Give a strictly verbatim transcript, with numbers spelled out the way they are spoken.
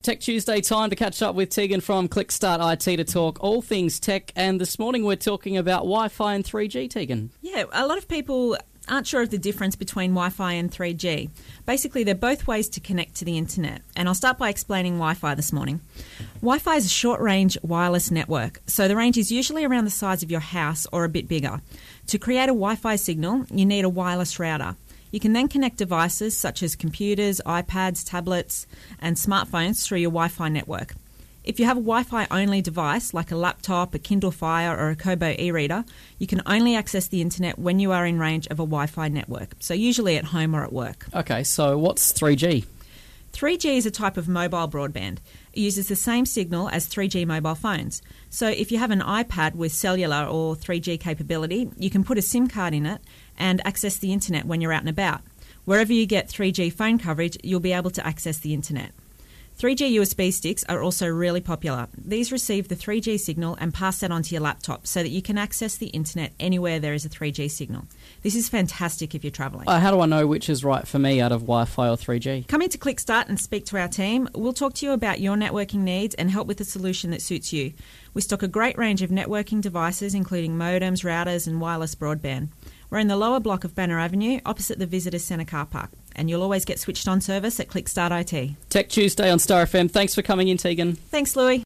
Tech Tuesday, time to catch up with Tegan from Clickstart I T to talk all things tech. And this morning we're talking about Wi-Fi and three G, Tegan. Yeah, a lot of people aren't sure of the difference between Wi-Fi and three G. Basically, they're both ways to connect to the internet. And I'll start by explaining Wi-Fi this morning. Wi-Fi is a short-range wireless network, so the range is usually around the size of your house or a bit bigger. To create a Wi-Fi signal, you need a wireless router. You can then connect devices such as computers, iPads, tablets, and smartphones through your Wi-Fi network. If you have a Wi-Fi only device like a laptop, a Kindle Fire or a Kobo e-reader, you can only access the internet when you are in range of a Wi-Fi network, so usually at home or at work. Okay, so what's three G? three G is a type of mobile broadband. It uses the same signal as three G mobile phones. So if you have an iPad with cellular or three G capability, you can put a SIM card in it and access the internet when you're out and about. Wherever you get three G phone coverage, you'll be able to access the internet. three G U S B sticks are also really popular. These receive the three G signal and pass that onto your laptop so that you can access the internet anywhere there is a three G signal. This is fantastic if you're travelling. Uh, how do I know which is right for me out of Wi-Fi or three G? Come into Clickstart and speak to our team. We'll talk to you about your networking needs and help with a solution that suits you. We stock a great range of networking devices, including modems, routers and wireless broadband. We're in the lower block of Banner Avenue, opposite the Visitor Centre car park. And you'll always get switched on service at Clickstart I T. Tech Tuesday on Star F M. Thanks for coming in, Tegan. Thanks, Louis.